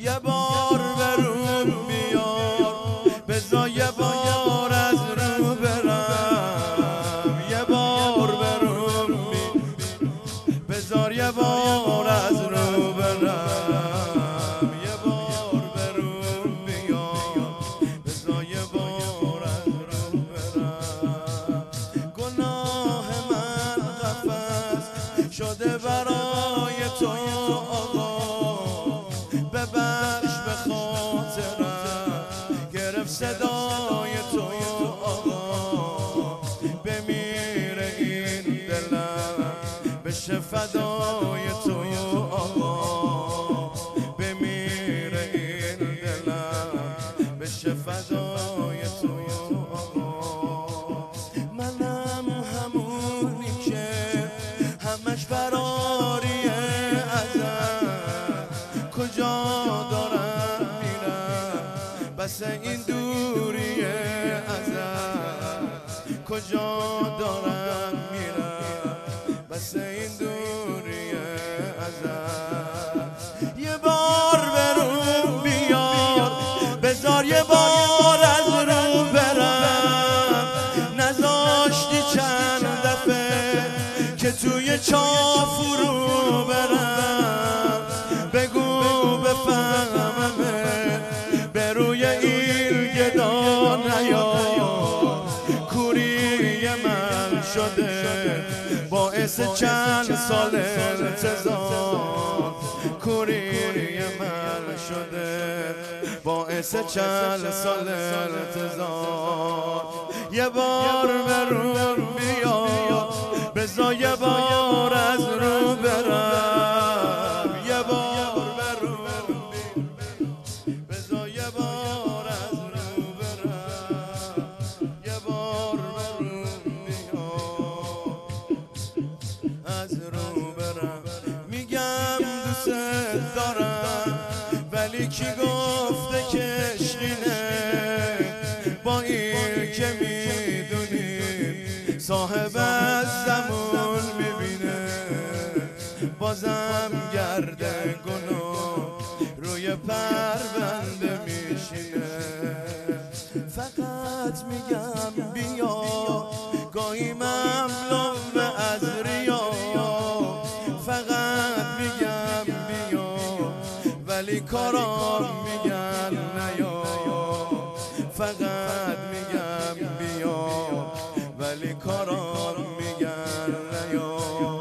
یه بار برون بیار بذار یه بار از رو برم یه بار برون بذار یه بار از رو برم یه بار برون بیار بذار یه بار از رو برم گناه من قفس شده برای تو آقا ببخش به خاطرم گرفت صدای تو آقا بمیره این دلم بشه فدای تو آقا بمیره این دلم بشه فدای تو آقا منم همونی که همش فراریه ازم کجا دارم میرم بس این دوریه ازم کجا دارم میرم بس این دوریه ازم یه بار برون بیار بذار یه بار از رو برم نذاشتی چند دفعه که توی چاه فرو برم بگو بفهممه به روی این گدا نیا کوری من شده باعث چند سال انتظار کوری من شده باعث چند سال انتظار یه بار برون بیا بذار یه بار از رو برم یه بار برون بذار یه بار از رو برم یه بار برون بیا از رو برم میگم دوست دارم ولی کی گفته که عشقینه با این که میدونیم صاحب از زمان میبینه بازم گرده گناه روی پرونده میشینه فقط میگم بیا گاهی مملو از ریا فقط میگم بیا ولی کارام میگن نیا فقط میگم بیا ولی کارام میگن نیا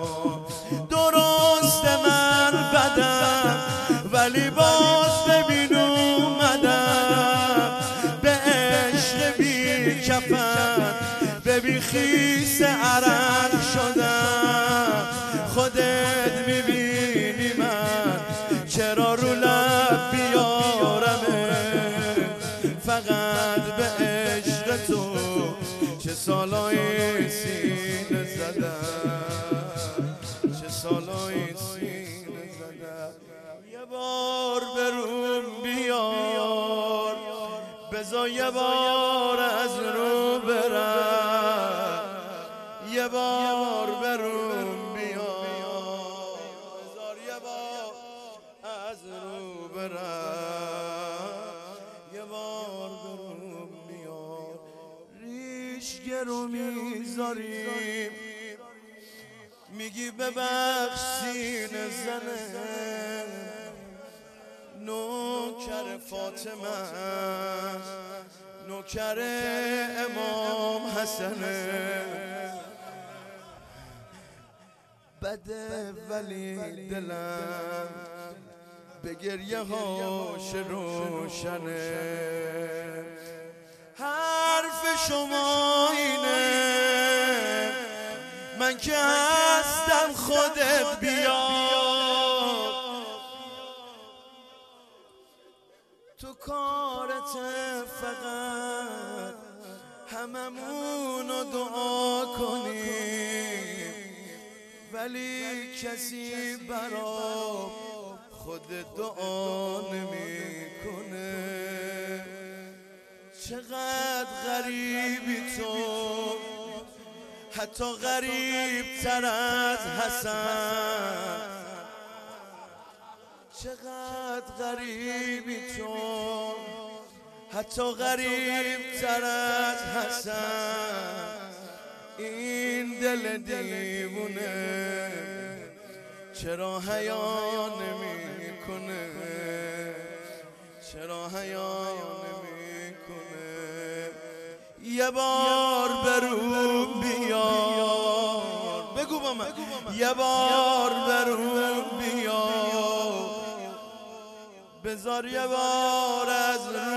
درست من بدم ولی باز ببین اومدم به عشق بی کفن ببین خیس عرق شدم خودت میبینی من چرا رو لب بیارمه فقط به عشق تو چه سالای سینه زدم چه سالای سینه زدم یه بار برون بیار بذار یه بار از رو برم یه بار برون بیار بذار یه بار از رو برم یه بار برون بیار ریش گرو میذاریم میگی ببخش سینه زنه نوکر فاطمه نوکر امام حسنه بده ولی دلم به گریه هاش روشنه حرف شما اینه من که هستم خودت بیا تو کارت فقط هممونو دعا کنیم ولی کسی برا خود دعا نمیکنه چقدر غریبی تو حتی غریب تر از حسن چقدر چقدر غریبی چون حتی غریب تر از حسن این دل دیوونه چرا حیا نمیکنه چرا حیا نمیکنه یه بار برون بیار بگو با من یه بار برون بیار بذار یه بار از